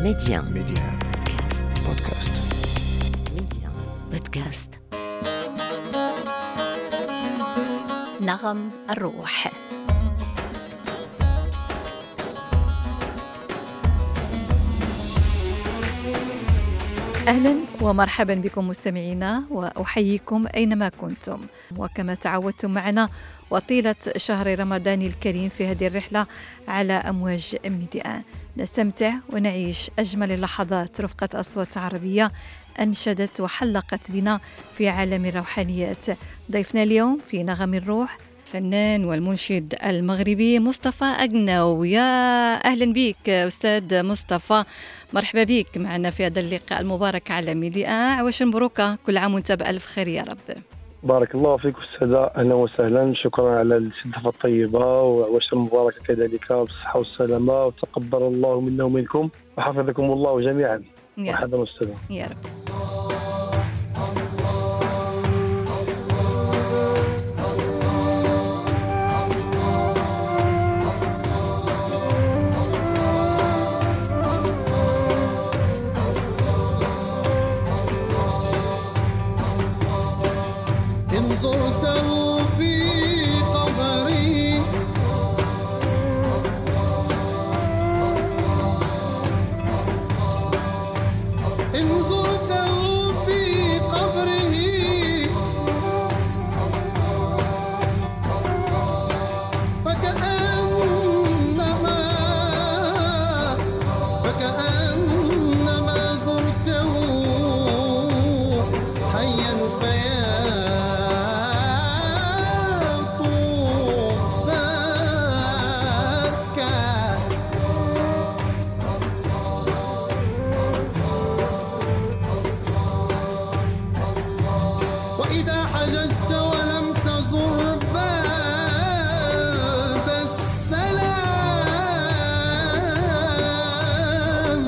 ميديان بودكاست. ميديان بودكاست. نغم الروح. أهلا ومرحبا بكم مستمعينا، وأحييكم أينما كنتم، وكما تعودتم معنا وطيلة شهر رمضان الكريم في هذه الرحلة على أمواج ميديان، نستمتع ونعيش أجمل اللحظات رفقة أصوات عربية أنشدت وحلقت بنا في عالم الروحانيات. ضيفنا اليوم في نغم الروح الفنان والمنشد المغربي مصطفى أقنو. يا أهلا بك أستاذ مصطفى، مرحبا بك معنا في هذا اللقاء المبارك على ميديان. عواش مبروكة، كل عام وانت بألف خير يا رب. بارك الله فيك أستاذة، أهلا وسهلا، شكرا على الاستضافة الطيبة وعواشر مباركة كذلك بالصحة والسلامة، وتقبل الله منا ومنكم وحفظكم الله جميعا. مرحبا أستاذة. يا رب. زرته في قبري إن زرته في قبره فكأنما زرته حيا فيا وإذا حججت ولم تزر باب السلام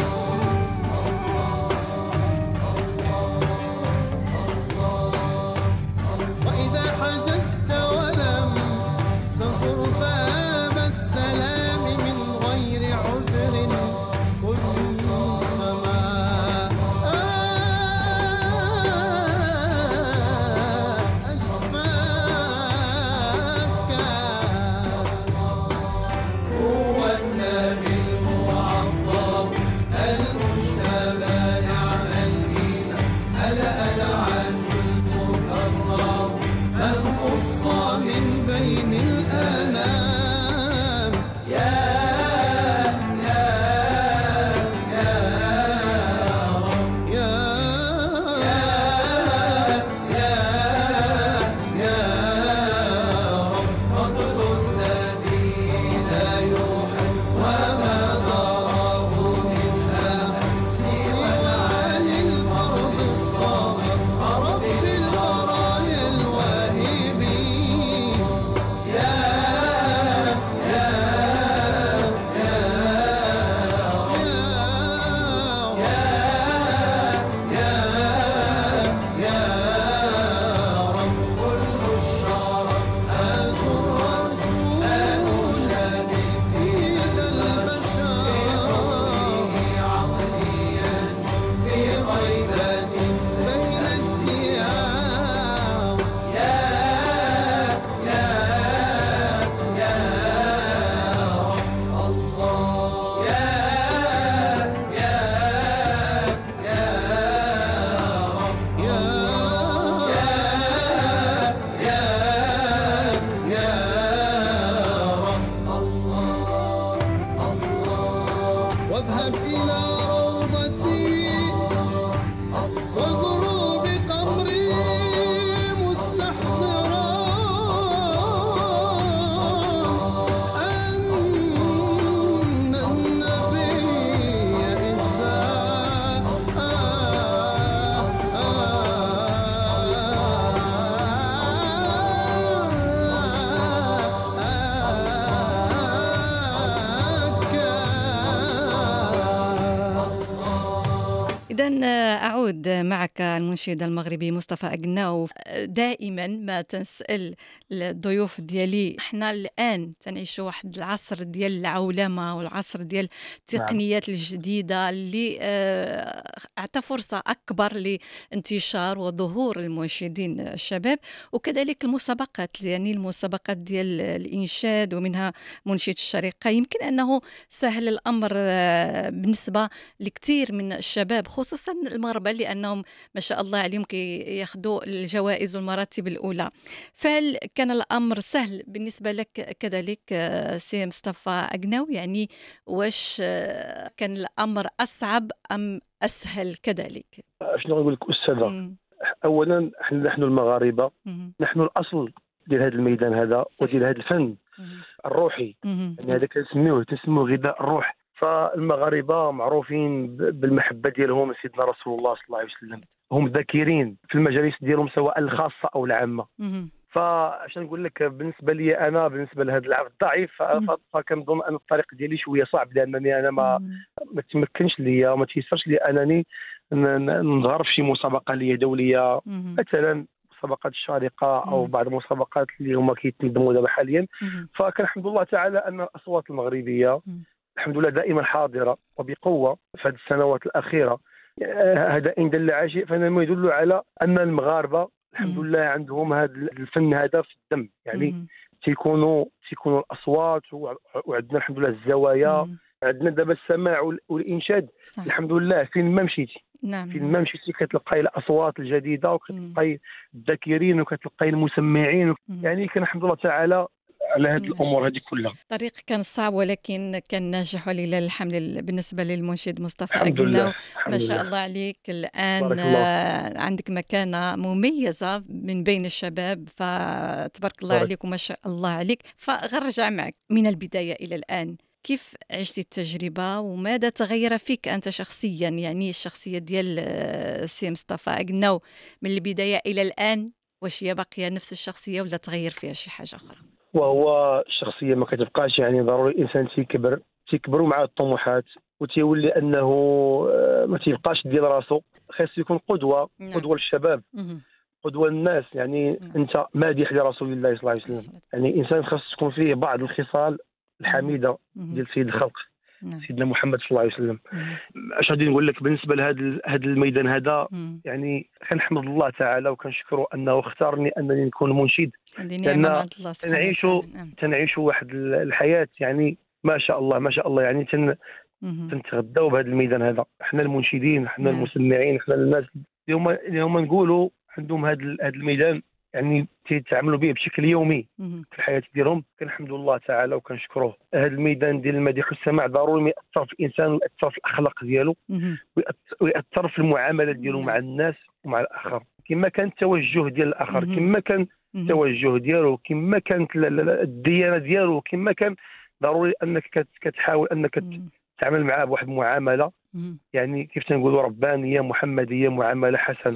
وإذا حججت ولم تزر باب السلام من غير عذر كنت ما من بين الأنام واذهب إلى روضتي وزروا بقبري مستحضرا أن النبي إساء إذن أعود معك المنشد المغربي مصطفى أقناو. دائما ما تنسأل الضيوف ديالي، احنا الآن تنعيشوا واحد العصر ديال العولمة والعصر ديال التقنيات الجديدة اللي أعطى فرصة أكبر لانتشار وظهور المنشدين الشباب، وكذلك المسابقات، يعني المسابقات ديال الإنشاد ومنها منشد الشريقة. يمكن أنه سهل الأمر بالنسبة لكثير من الشباب خصوصا المغاربة لأنهم ما شاء الله عليهم ياخذوا الجوائز والمراتب الأولى. فهل كان الأمر سهل بالنسبة لك كذلك سي مصطفى أقناو؟ يعني واش كان الأمر أصعب أم أسهل كذلك؟ شنو نقول لك أستاذة؟ أولا نحن المغاربة نحن الأصل ديال هذا الميدان هذا وديال هذا الفن الروحي، يعني هذا كنسميوه غذاء الروح. فالمغاربه معروفين بالمحبه ديالهم لسيدنا رسول الله صلى الله عليه وسلم، هم ذاكرين في المجالس ديالهم سواء الخاصه او العامه. فعشان نقول لك بالنسبه لي انا، بالنسبه لهذا العبد الضعيف، فكنظن ان الطريق ديالي شويه صعب، لانني انا ما تمكنش ليا وما تيسرش لي انني نظهر في شي مسابقه ليا دوليه، مثلا مسابقات الشارقه او بعض المسابقات اللي هما كيتنظموا دابا حاليا. فكان الحمد لله تعالى ان الاصوات المغربيه الحمد لله دائما حاضره وبقوه في هذه السنوات الاخيره. هذا ان دل على شيء فانما يدل على ان المغاربه الحمد لله عندهم هذا الفن هذا في الدم، يعني تيكونوا الاصوات، وعندنا الحمد لله الزوايا، عندنا دابا السماع والانشاد صح. الحمد لله فين ما مشيتي، نعم. فين ما مشيتي كتلقاي الاصوات الجديده وكتلقاي الذاكرين وكتلقاي المسمعين، يعني كان الحمد لله تعالى على هذه الامور هذه كلها. الطريق كان صعب ولكن كان ناجح ولله الحمد بالنسبه للمنشد مصطفى أقناو. ما شاء الله عليك، الان عندك مكانه مميزه من بين الشباب، فتبارك الله عليك وما شاء الله عليك. فغنرجع معك من البدايه الى الان، كيف عشت التجربه وماذا تغير فيك انت شخصيا؟ يعني الشخصيه ديال سي مصطفى أقناو من البدايه الى الان، واش هي باقيه نفس الشخصيه ولا تغير فيها شي حاجه اخرى؟ وهو الشخصيه ما كتبقاش، يعني ضروري الانسان تيكبروا مع الطموحات وتيولي انه ما تيبقاش ديال راسو، خاص يكون قدوه. نعم. قدوه للشباب، قدوه للناس. يعني انت مادح لرسول الله صلى الله عليه وسلم، يعني انسان خاص تكون فيه بعض الخصال الحميده ديال سيد الخلق سيدنا محمد صلى الله عليه وسلم. اش غادي نقول لك بالنسبه لهذا الميدان هذا؟ يعني كنحمد الله تعالى وكنشكره انه اختارني انني نكون منشد، لان تنعيشوا واحد الحياه يعني ما شاء الله يعني تنتغداو بهذا الميدان هذا. احنا المنشدين، احنا المسمعين، احنا الناس اللي هما نقولوا عندهم هذا الميدان، يعني تيتعاملوا به بشكل يومي في الحياه ديالهم. كنحمد الله تعالى وكنشكروه. هذا الميدان ديال المديح والسماع ضروري ياثر في الانسان وياثر في الاخلاق ديالو وياثر في المعامله ديالو مع الناس ومع الاخر، كما كان التوجه ديال الاخر، كما كان التوجه ديالو، كما كانت الديانه ديالو، كما كان ضروري انك كتحاول انك تتعامل معاه بواحد المعامله يعني كيف تنقولوا ربانيه محمديه، معامله حسنه.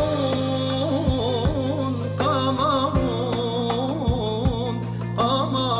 قمر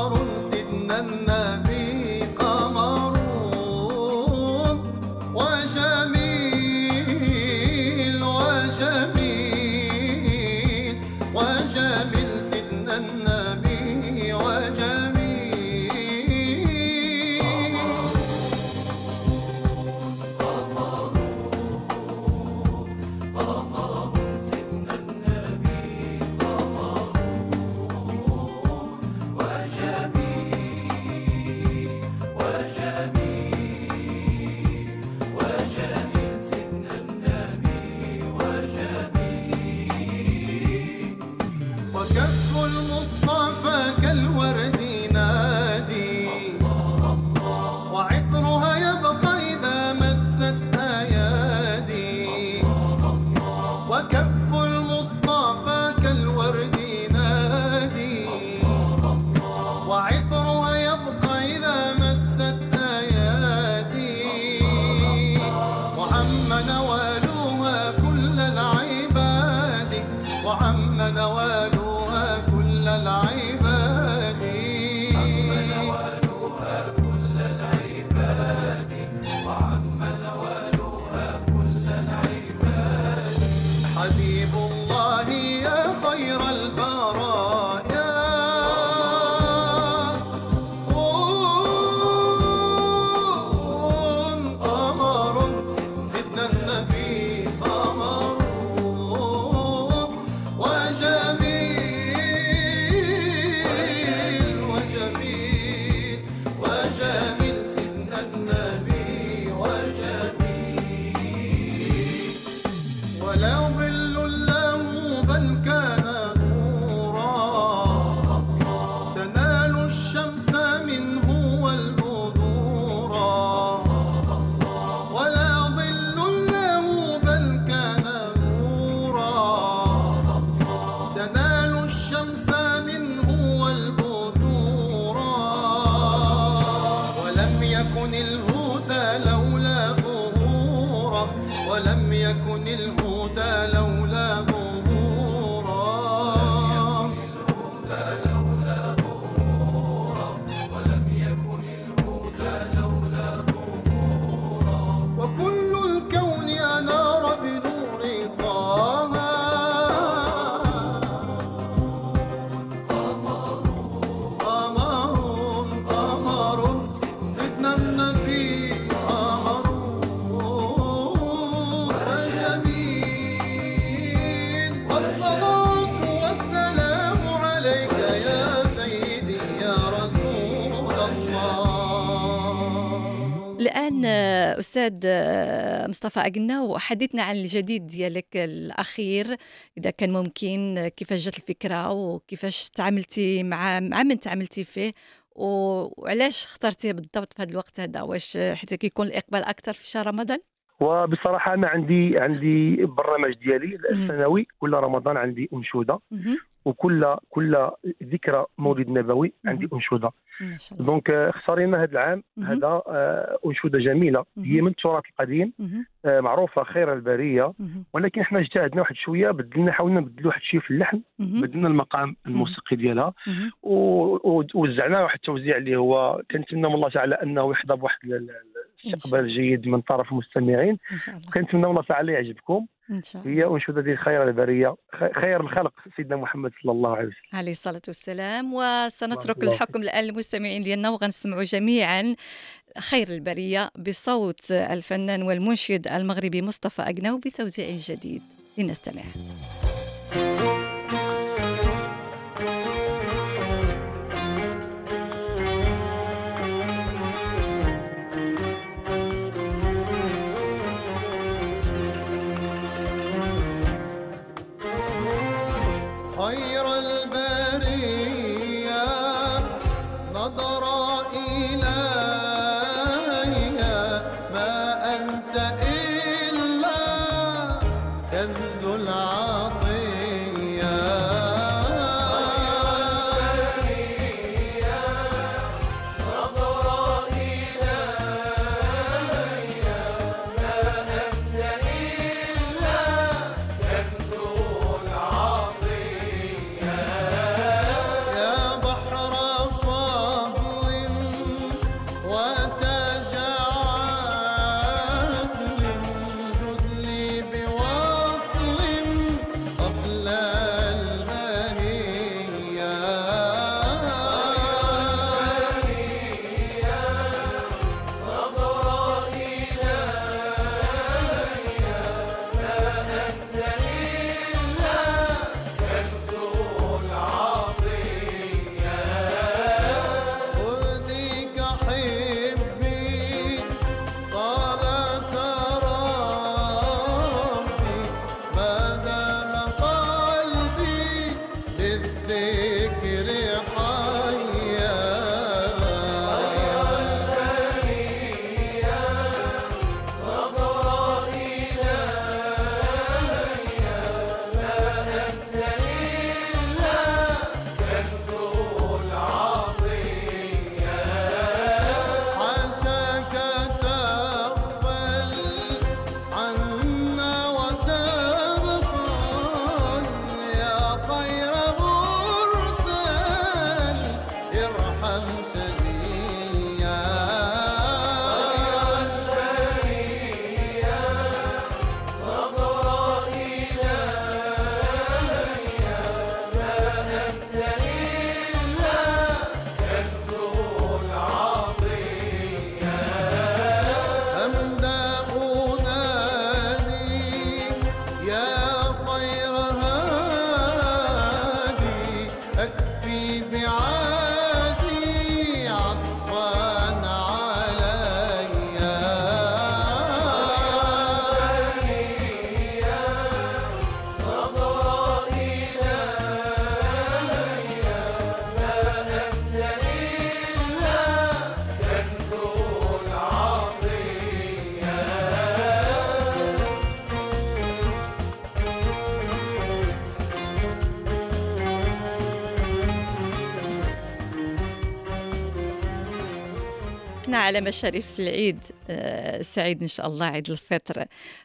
وعم نوالها كل العباد حبيب الله يا خير البرايا قمر سيدنا النبي قمر وجميل وجميل وجميل سيدنا النبي وجميل ولا ظل له بل كان نورا تنال الشمس منه والبدورا ولا ظل له بل كان نورا تنال الشمس منه والبدورا ولم يكن الهدى لولا ظهورا ولم يكن الهدى لولا ظهورا وكل الكون أنار بنور طه قمر سيدنا النبي قمر وجميل والصلاة والسلام عليك يا سيدي يا رسول الله. الآن أستاذ مصطفى أقنا، حدثنا عن الجديد ديالك الأخير إذا كان ممكن، كيفاش جات الفكرة وكيفاش تعاملتي مع من تعاملتي فيه وعلاش اخترتيه بالضبط في هذا الوقت هذا، واش حتى كيكون الإقبال أكثر في شهر رمضان؟ وبصراحه انا عندي برنامج ديالي السنوي، كل رمضان عندي انشوده، وكل ذكرى مولد نبوي عندي انشوده. ما شاء الله. دونك اختارينا هذا العام هذا انشوده جميله، هي من التراث القديم، معروفه خير البريه، ولكن احنا اجتهدنا واحد شويه، حاولنا نبدلوا واحد الشيء في اللحن، بدلنا المقام الموسيقي ديالها، ووزعناه واحد التوزيع اللي هو كنتمنى من الله تعالى انه يحظى بواحد استقبال جيد من طرف المستمعين. كنتمنى من الله تعالى يعجبكم. إن شاء الله. هي انشوده ديال خير البريه، خير الخلق سيدنا محمد صلى الله عليه وسلم عليه الصلاة والسلام. وسنترك الحكم الآن للمستمعين ديالنا، وغنسمعوا جميعا خير البرية بصوت الفنان والمنشد المغربي مصطفى أقنا بتوزيع جديد. لنستمع. خير البرية نظر إلي ما أنت إلا كنز العطية. يا بحر فضل خير مرسل ارحم سنيا احنا على مشارف العيد سعيد ان شاء الله، عيد الفطر،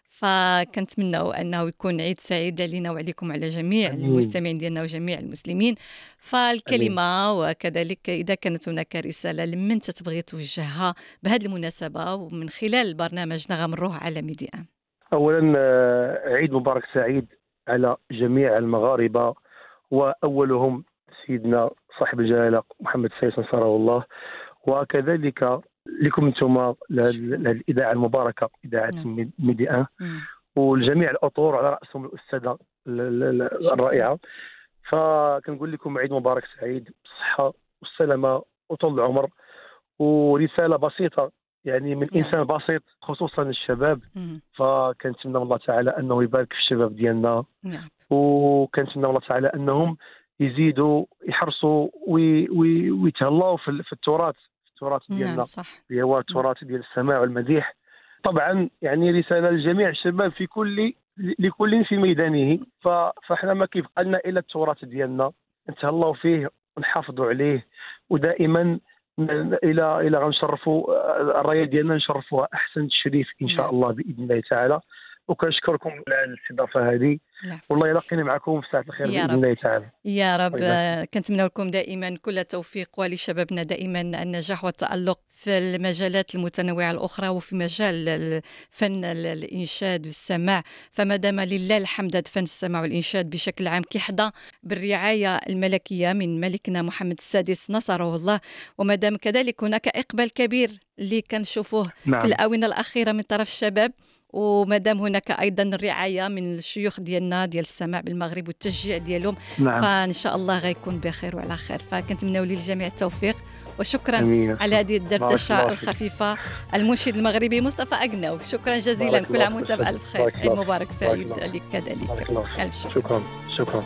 فكنتمنوا انه يكون عيد سعيد علينا وعليكم وعلى جميع المستمعين ديالنا وجميع المسلمين. فالكلمه وكذلك اذا كانت هناك رساله لمن تبغي توجهها بهذه المناسبه ومن خلال برنامجنا غنمروه على ميديان. اولا عيد مبارك سعيد على جميع المغاربه، واولهم سيدنا صاحب الجلاله محمد السادس نصره الله، وكذلك لكم انتم الاذاعه المباركه اذاعه ميديان، والجميع الاطر على راسهم الاستاذه الرائعه. فكنقول لكم عيد مبارك سعيد بالصحه والسلامه وطول العمر. ورساله بسيطه يعني من انسان بسيط خصوصا الشباب، فكنتمنى الله تعالى انه يبارك في الشباب ديالنا، وكنتمنى الله تعالى انهم يزيدوا يحرصوا ويتهلاو في التراث ديالنا، اللي هو التراث ديال السماع والمديح. طبعا يعني رساله لجميع الشباب في لكل في ميدانه. فاحنا ما كيبقى لنا الا التراث ديالنا نتهلاو فيه ونحافظوا عليه، ودائما الى غنشرفوا الرايه ديالنا نشرفوها احسن تشريف ان شاء الله باذن الله تعالى. وكنشكركم على الاستضافه هذه، والله يلقيني معكم في ساعه الخير باذن الله تعالى. يا رب. كنتمنى لكم دائما كل التوفيق، ولشبابنا دائما النجاح والتألق في المجالات المتنوعه الاخرى، وفي مجال الفن الانشاد والسماع. فما دام لله الحمد فن السماع والانشاد بشكل عام كيحظى بالرعايه الملكيه من ملكنا محمد السادس نصره الله، وما دام كذلك هناك اقبال كبير اللي كنشوفوه في الاونه الاخيره من طرف الشباب، وما دام هناك ايضا الرعايه من الشيوخ ديالنا ديال السماع بالمغرب والتشجيع ديالهم، فان شاء الله غيكون بخير وعلى خير. فكنتمنوا للجميع التوفيق، وشكرا على هذه الدردشه الخفيفه. المنشد المغربي مصطفى أقناو، شكرا جزيلا، كل عام وانت بألف خير، عيد مبارك سعيد عليك كذلك. ألف شكرا. شكرا.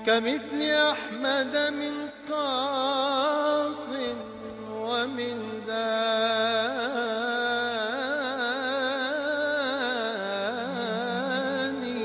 كمثل أحمد من قاص ومن داني.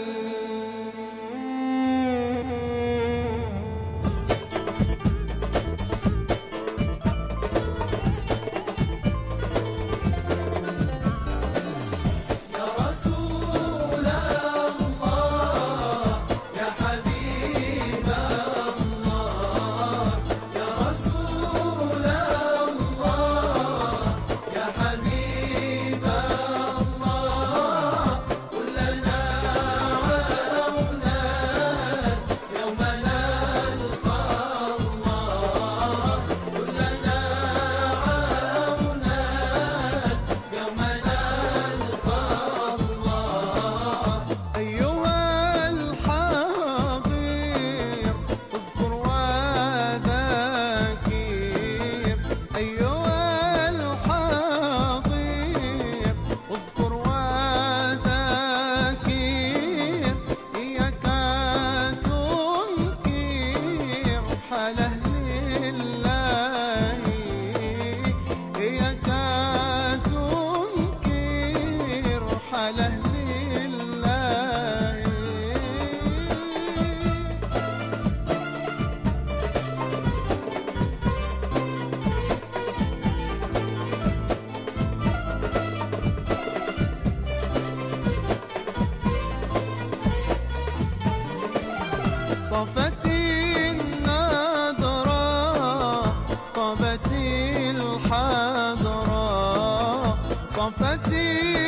يا رسول الله يا حبيب الله، يا رسول الله يا حبيب الله، كلنا عونا يوم نلقى الله، كلنا عونا يوم نلقى الله. أيها الحاضر اذكر وذاكر، أيها الحاضر اذكر وذاكر، إياك تنكر حال أهل الله، إياك تنكر حال أهل الله. صفت النضرة طابت الحضرة، صفت